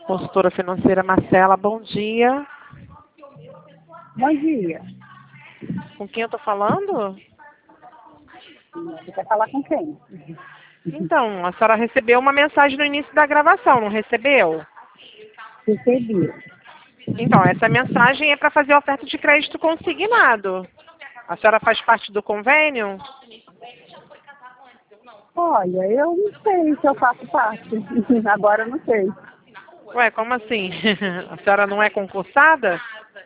Consultora financeira Marcela, bom dia. Bom dia. Com quem eu estou falando? Você quer falar com quem? Então, a senhora recebeu uma mensagem no início da gravação, não recebeu? Recebi. Então, essa mensagem é para fazer oferta de crédito consignado. A senhora faz parte do convênio? Olha, eu não sei se eu faço parte. Agora eu não sei. Ué, como assim? A senhora não é concursada?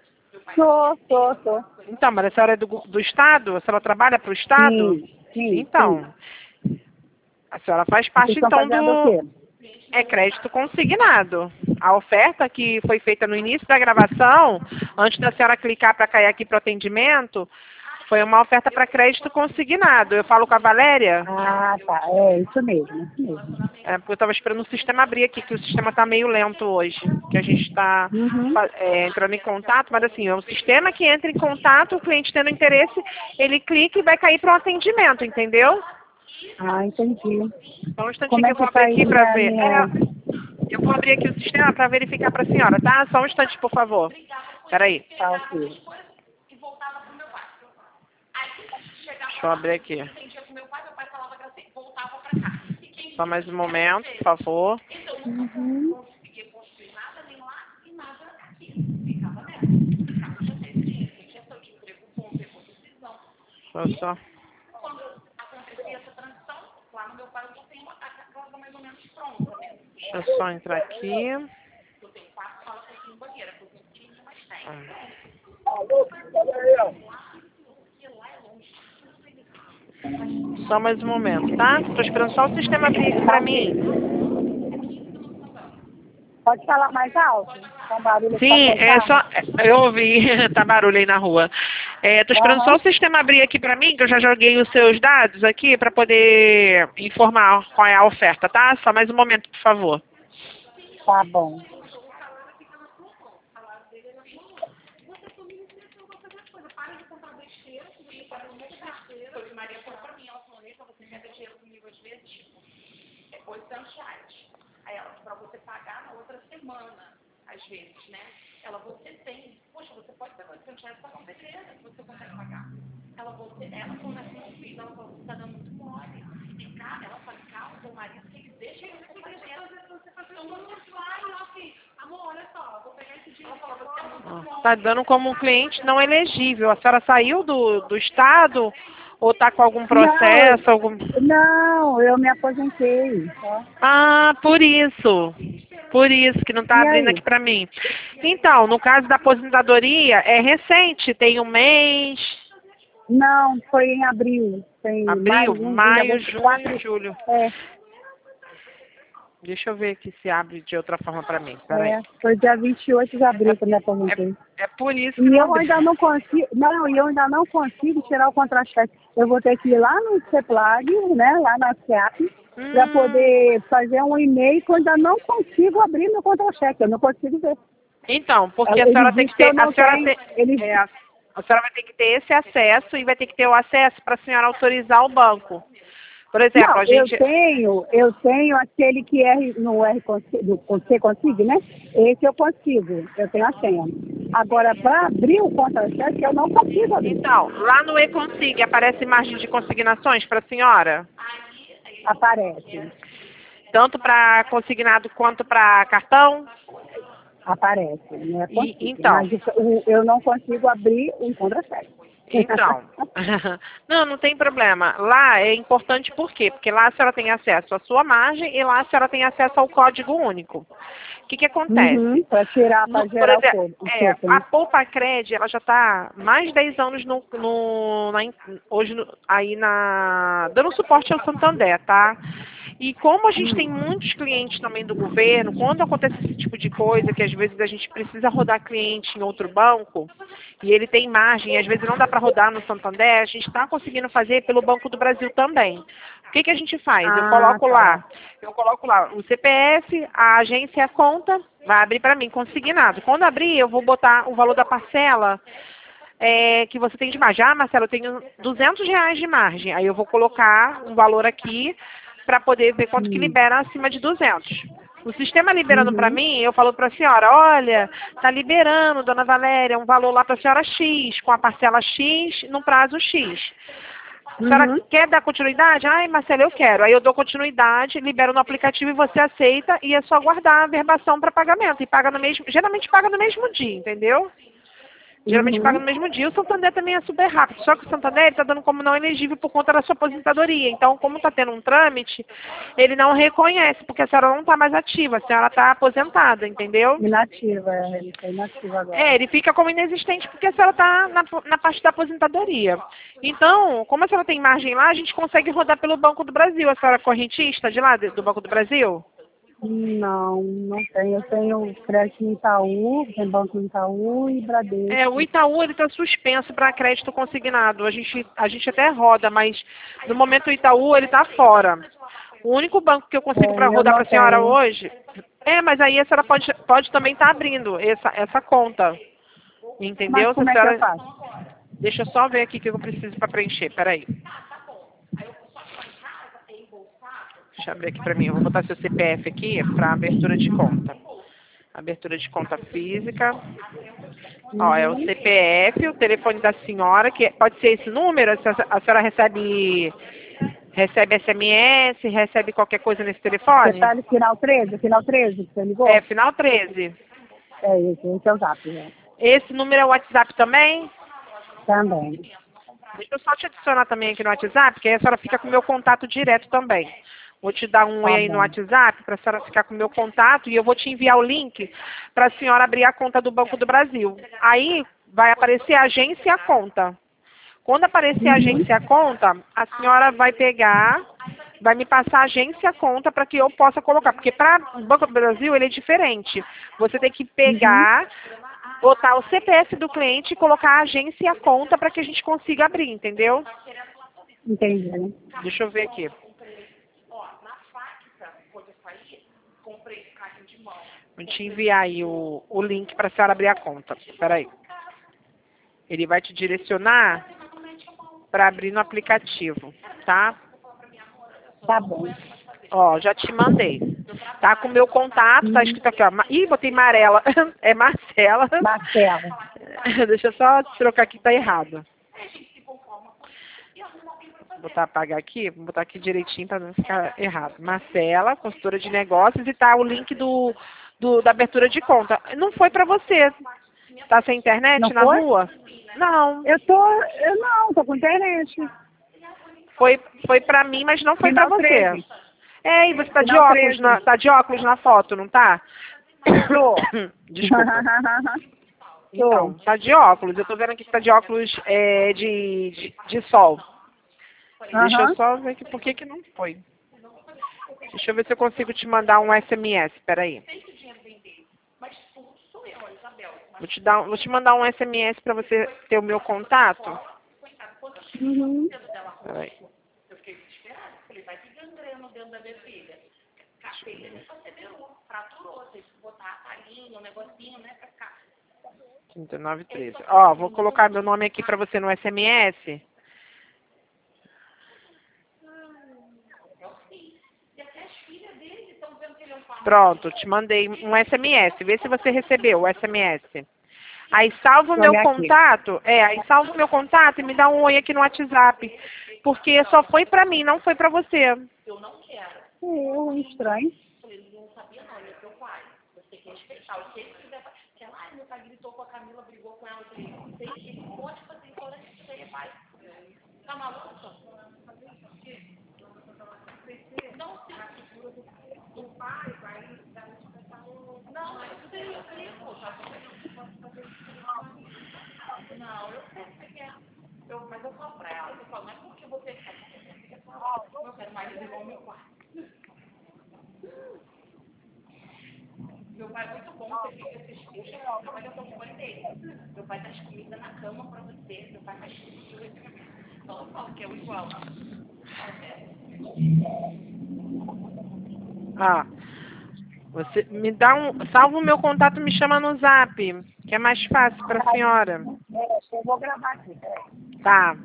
Sou. Então, mas a senhora é do Estado? A senhora trabalha para o Estado? Sim. Então, a senhora faz Vocês parte estão então fazendo o do... quê? É crédito consignado. A oferta que foi feita no início da gravação, antes da senhora clicar para cair aqui para o atendimento, foi uma oferta para crédito consignado. Eu falo com a Valéria? Ah, tá. É isso mesmo. É, porque eu estava esperando o sistema abrir aqui, que o sistema está meio lento hoje. Que a gente está Uhum. entrando em contato, mas assim, é um sistema que entra em contato, o cliente tendo interesse, ele clica e vai cair para o atendimento, entendeu? Ah, entendi. Então, um instantinho Como que é eu vou que abrir tá aqui aí para a ver. minha... Eu vou abrir aqui o sistema para verificar para a senhora, tá? Só um instante, por favor. Peraí. Tá, ok. Deixa eu abrir aqui. Só mais um momento, por favor. Uhum. Deixa eu só... Deixa eu só entrar aqui. Só mais um momento, tá? Tô esperando só o sistema abrir aqui pra mim. Pode falar mais alto? Com barulho Sim, pra é só... cortar? Eu ouvi, tá barulho aí na rua. Tô esperando só Aham. o sistema abrir aqui pra mim, que eu já joguei os seus dados aqui pra poder informar qual é a oferta, tá? Só mais um momento, por favor. Tá bom. Tá dando como um cliente não elegível. A senhora saiu do estado ou tá com algum processo, algum... Não, eu me aposentei. Tá? Ah, por isso. Por isso que não tá E abrindo aí? aqui pra mim. Então, no caso da aposentadoria, é recente, tem um mês, Não, foi em abril. Tem abril, mais um dia, maio, 24. junho, julho. É, Deixa eu ver aqui se abre de outra forma pra mim. Peraí. foi dia 28 de abril que eu me aposentei. É por isso que E não eu abriu. ainda não consigo, tirar o contra-cheque. Eu vou ter que ir lá no CEPLAG, né, lá na SEAP, para poder fazer um e-mail que eu ainda não consigo abrir meu contra-cheque. Eu não consigo ver. Então, porque a Ele senhora tem diz que que ter, eu não tenho. a senhora vai ter que ter esse acesso e vai ter que ter o acesso para a senhora autorizar o banco. Por exemplo, Não, a gente... eu tenho aquele que é no R do você consigo, né? Esse eu consigo, eu tenho a senha. Agora, para abrir o contra-cheque, eu não consigo abrir. Então, lá no E-Consig aparece margem de consignações para a senhora? Aparece, Tanto para consignado quanto para cartão? aparece, não é consigo. Então, Mas eu não consigo abrir o contra-cheque. Então, não tem problema. Lá é importante por quê? Porque lá a senhora tem acesso à sua margem e lá a senhora tem acesso ao código único. O que acontece? Para tirar, para Por gerar exemplo, o token. a Poupa Cred, ela já está mais de 10 anos hoje dando suporte ao Santander, tá? E como a gente tem muitos clientes também do governo, quando acontece esse tipo de coisa, que às vezes a gente precisa rodar cliente em outro banco, e ele tem margem, e às vezes não dá para rodar no Santander, a gente está conseguindo fazer pelo Banco do Brasil também. O que a gente faz? Eu coloco lá o CPF, a agência e a conta, vai abrir para mim, consignado. Quando abrir, eu vou botar o valor da parcela que você tem de margem. Ah, Marcelo, eu tenho R$ 200 de margem. Aí eu vou colocar um valor aqui para poder ver quanto que libera acima de 200. O sistema liberando para mim, eu falo para a senhora, olha, está liberando, dona Valéria, um valor lá para a senhora X, com a parcela X, no prazo X. A senhora quer dar continuidade? Ai, Marcela, eu quero. Aí eu dou continuidade, libero no aplicativo e você aceita e é só guardar a verbação para pagamento. E paga no mesmo, geralmente paga no mesmo dia, entendeu? Geralmente paga no mesmo dia. O Santander também é super rápido. Só que o Santander está dando como não elegível por conta da sua aposentadoria. Então, como está tendo um trâmite, ele não reconhece, porque a senhora não está mais ativa, a senhora está aposentada, entendeu? Inativa, ele está inativo agora. É, ele fica como inexistente porque a senhora está na parte da aposentadoria. Então, como a senhora tem margem lá, a gente consegue rodar pelo Banco do Brasil. A senhora é correntista de lá, do Banco do Brasil? Não, não tenho. Eu tenho crédito no Itaú, tem banco no Itaú e Bradesco. É, o Itaú ele está suspenso para crédito consignado. A gente até roda, mas no momento o Itaú ele está fora. O único banco que eu consigo para rodar para a senhora hoje. É, mas aí a senhora pode também estar abrindo essa conta. Entendeu? Mas como é que eu faço? Deixa eu só ver aqui o que eu preciso para preencher. Peraí. Deixa eu abrir aqui para mim. Eu vou botar seu CPF aqui para abertura de conta. Abertura de conta física. Ó, é o CPF, o telefone da senhora, que pode ser esse número, a senhora recebe SMS, recebe qualquer coisa nesse telefone? Detalhe final 13 que você ligou? É, final 13. É esse é o zap, né? Esse número é o WhatsApp também? Também. Deixa eu só te adicionar também aqui no WhatsApp, porque aí a senhora fica com o meu contato direto também. Vou te dar um oi aí no WhatsApp para a senhora ficar com o meu contato e eu vou te enviar o link para a senhora abrir a conta do Banco do Brasil. Aí vai aparecer a agência e a conta. Quando aparecer a agência e a conta, a senhora vai pegar, vai me passar a agência e a conta para que eu possa colocar. Porque para o Banco do Brasil ele é diferente. Você tem que pegar, botar o CPF do cliente e colocar a agência e a conta para que a gente consiga abrir, entendeu? Entendi. Deixa eu ver aqui. Vou te enviar aí o link para a senhora abrir a conta. Espera aí. Ele vai te direcionar para abrir no aplicativo, tá? Tá bom. Ó, já te mandei. Tá com o meu contato, tá escrito aqui, ó. Ih, botei Marela. É Marcela. Marcela. Deixa eu só trocar aqui, tá errado. Vou botar apagar aqui, vou botar aqui direitinho para não ficar errado. Marcela, consultora de negócios, e tá o link da abertura de conta. Não foi para você. Tá sem internet Não na foi? rua? Não. Eu tô com internet. Foi para mim, mas não foi para Final você. 13. É, e você tá de Final óculos 13. tá de óculos na foto, não tá? Tô. Desculpa. Então, tá de óculos. Eu tô vendo aqui que tá de óculos de sol. Deixa eu só ver aqui por que não foi. Deixa eu ver se eu consigo te mandar um SMS. Peraí. Vou te mandar um SMS para você ter o meu contato. Peraí. Trinta e nove 13. Ó, vou colocar meu nome aqui para você no SMS. Pronto, te mandei um SMS. Vê se você recebeu o SMS. Aí salva o meu contato. Aí salva o meu contato e me dá um oi aqui no WhatsApp. Porque só foi pra mim, não foi pra você. Estranho. Mas eu falo pra ela, não é porque você quer. Eu quero mais levar o meu quarto. Meu pai é muito bom, você fica assistindo. Meu pai já tomou banho dele. Meu pai faz comida na cama pra você. Meu pai faz tudo. Então eu falo que é igual. Você me dá salva o meu contato, me chama no Zap, que é mais fácil pra senhora. Eu vou gravar aqui, peraí. Tá.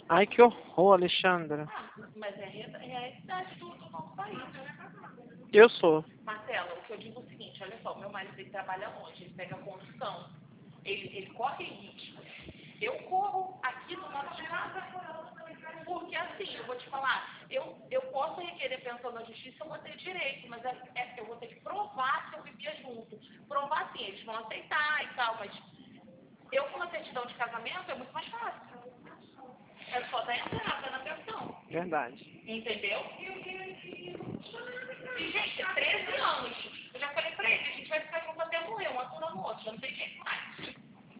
Ai, que horror, Alexandra. Mas é a realidade do nosso país. Eu sou. Marcela, o que eu digo é o seguinte, olha só, meu marido ele trabalha longe, ele pega condução, ele corre risco. Eu corro aqui do lado de casa, porque assim, eu vou te falar, eu posso requerer pensão na justiça, eu vou ter direito, mas eu vou ter que provar que eu vivia junto. Provar sim, eles vão aceitar e tal, mas eu com uma certidão de casamento é muito mais fácil. É só dar entrada na pensão. Verdade. Entendeu? E, gente, é 13 anos. Eu já falei pra ele, a gente vai ficar junto até morrer, um aturando o outro, já não tem jeito mais.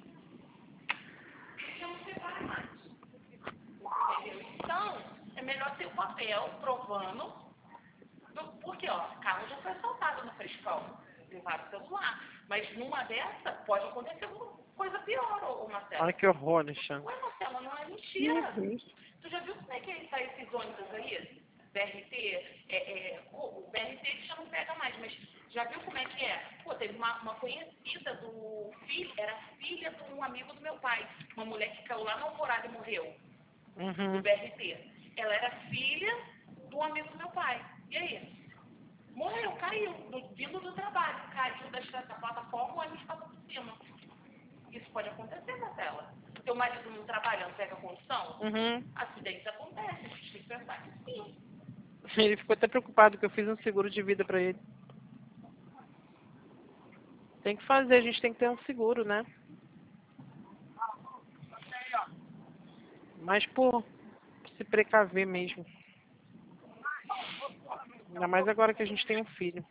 Já não separa mais. Entendeu? Então, é melhor ter o papel provando. Porque, ó, Carlos já foi assaltado no Frescão. Levaram o celular. Mas numa dessa, pode acontecer uma coisa pior, ô Marcelo. Ai, que horror, Alexandra. Ué, Marcelo, não é mentira. Tu já viu como é que tá esses ônibus aí? BRT, o BRT já não pega mais, mas já viu como é que é? Pô, teve uma conhecida do filho, era filha de um amigo do meu pai, uma mulher que caiu lá na Alvorada e morreu, do BRT. Ela era filha do amigo do meu pai. E aí? Morreu, caiu, vindo do trabalho, caiu da plataforma, o ônibus passou por cima. Isso pode acontecer, Marcela. Seu marido não trabalha, não pega condição? Acidentes acontecem, a gente tem que pensar que sim. Ele ficou até preocupado que eu fiz um seguro de vida pra ele. Tem que fazer, a gente tem que ter um seguro, né? Mas por se precaver mesmo. Ainda mais agora que a gente tem um filho.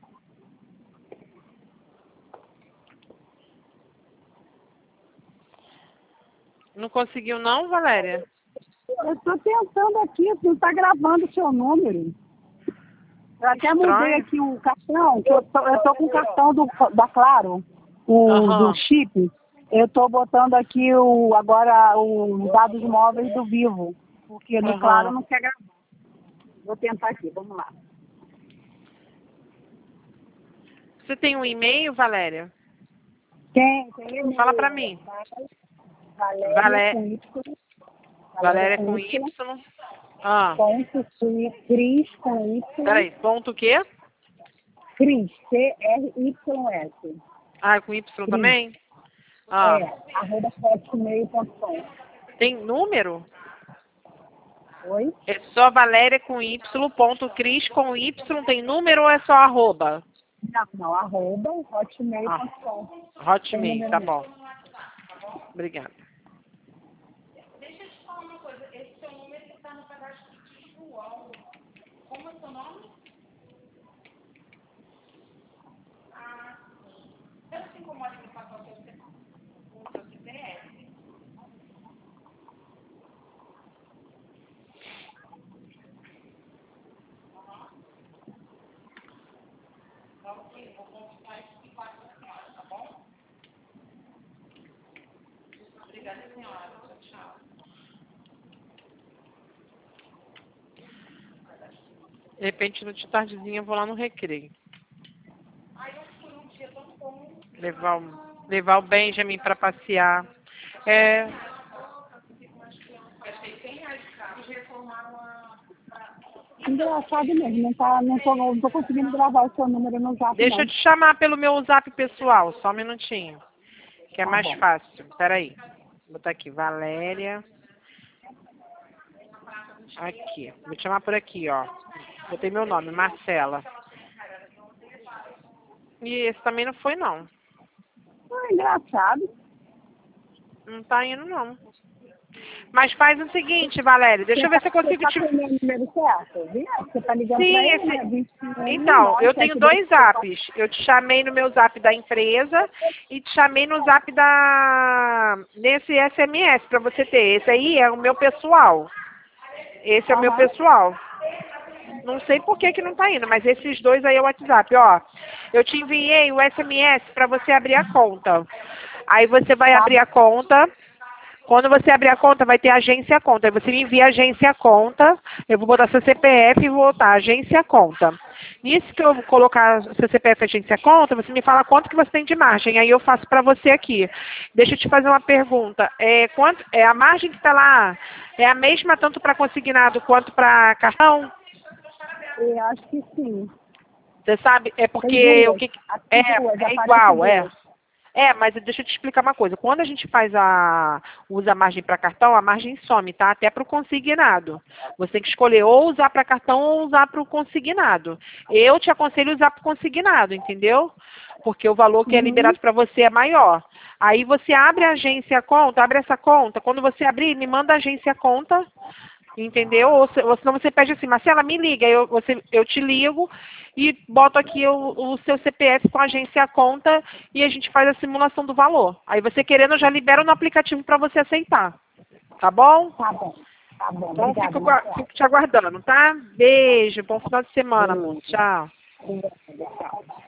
Não conseguiu não, Valéria? Eu estou tentando aqui, não está gravando o seu número. Eu até mudei aqui o cartão, que eu tô com o cartão da Claro, do chip. Eu estou botando aqui agora os dados móveis do Vivo, porque no Claro não quer gravar. Vou tentar aqui, vamos lá. Você tem um e-mail, Valéria? Tem e-mail. Fala pra mim. Valéria com Y. Ponto Cris com Y. Peraí, ponto o quê? Cris, CRYS. Ah, com Y Cris. Também? @hotmail.com. Tem número? Oi? É só Valéria com Y, ponto Cris com Y, tem número ou é só arroba? Não, hotmail.com. Hotmail, tá bom. Obrigada. Deixa eu te falar uma coisa, esse seu número está no cadastro de João. Como é o seu nome? Ah, sim. Você não se incomoda em passar o seu CPF? Ok, vou consultar isso e passo a senhora, tá bom? Obrigada, senhora. Tchau, tchau. De repente, de tardezinha, eu vou lá no Recreio. Ai, eu fui um dia tão bom. Levar o Benjamin para passear. Gastei 100 reais de carro e reformar uma... Engraçado mesmo, não tô conseguindo gravar o seu número no Zap. Deixa eu te chamar pelo meu Zap pessoal, só um minutinho. Que é mais fácil. Peraí. Vou botar aqui, Valéria. Aqui. Vou te chamar por aqui, ó. Botei meu nome, Marcela. E esse também não foi, não. Engraçado. Não tá indo, não. Mas faz o seguinte, Valéria, deixa eu ver se eu consigo te... Você tá com o número certo? Viu? Você tá ligando Sim, pra ele, né? 21, então, eu tenho 2 zaps. Eu te chamei no meu zap da empresa e te chamei no zap nesse SMS para você ter. Esse aí é o meu pessoal. Esse é o meu pessoal. Não sei por que não tá indo, mas esses 2 aí é o WhatsApp, ó. Eu te enviei o SMS para você abrir a conta. Aí você vai abrir a conta. Quando você abrir a conta, vai ter agência conta. Aí você me envia agência conta, eu vou botar seu CPF e vou botar agência conta. Nisso que eu colocar seu CPF agência conta, você me fala quanto que você tem de margem. Aí eu faço para você aqui. Deixa eu te fazer uma pergunta. A margem que está lá é a mesma tanto para consignado quanto para cartão? Eu acho que sim. Você sabe? É porque Tem o duas. que Aqui duas, é aparece igual, é. duas. Mas deixa eu te explicar uma coisa. Quando a gente usa a margem para cartão, a margem some, tá? Até para o consignado. Você tem que escolher ou usar para cartão ou usar para o consignado. Eu te aconselho usar para o consignado, entendeu? Porque o valor que é liberado para você é maior. Aí você abre a agência conta, abre essa conta. Quando você abrir, me manda a agência conta. Entendeu? Ou senão você pede assim, Marcela, me liga, eu te ligo e boto aqui o seu CPF com a agência conta e a gente faz a simulação do valor. Aí você querendo, eu já libero no aplicativo para você aceitar. Tá bom? Tá bom. Tá bom. Então Obrigada, fico te aguardando, tá? Beijo, bom final de semana. Marcela. Tchau. Obrigada. Tchau.